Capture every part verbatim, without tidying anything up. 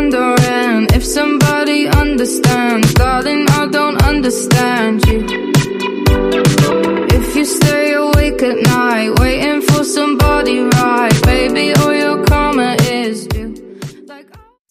wondering if somebody understands. Darling, I don't understand you. If you stay awake at night, waiting for somebody right, baby, all your karma is due. Like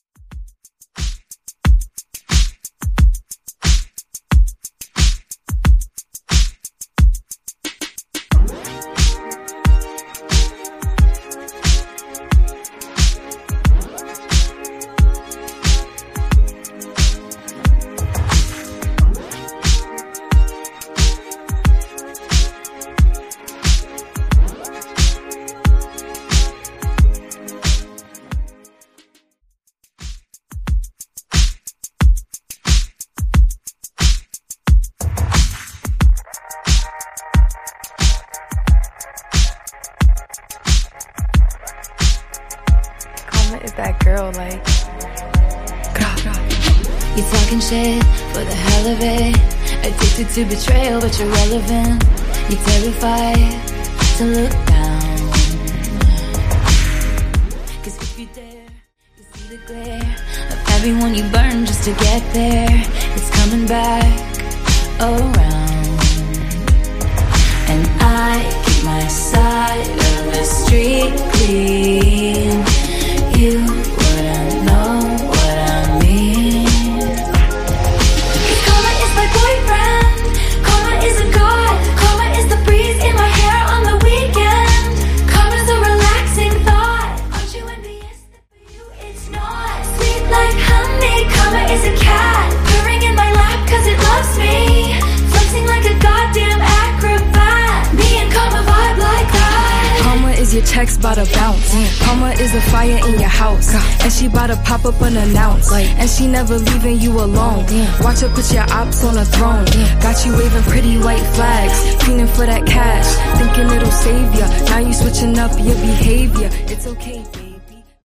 is that girl like? You talking shit for the hell of it. Addicted to betrayal, but you're relevant. You're terrified to look down. Cause if you dare, you see the glare of everyone you burn just to get there. It's coming back around. And I keep my side of the street clean. You wouldn't know what I mean. Cause karma is my boyfriend. Karma is a god. Karma is the breeze in my hair on the weekend. Karma's a relaxing thought. Aren't you envious that for you it's not? Sweet like honey. Karma is a cat purring in my lap cause it loves me. Flexing like a goddamn acrobat. Me and karma vibe like that. Karma is your checks bout to bounce. Karma is a fire in your house, and she bout to pop up unannounced. And she never leaving you alone. Watch her put your ops on a throne. Got you waving pretty white flags, fiending for that cash, thinking it'll save ya. Now you switching up your behavior. It's okay, baby.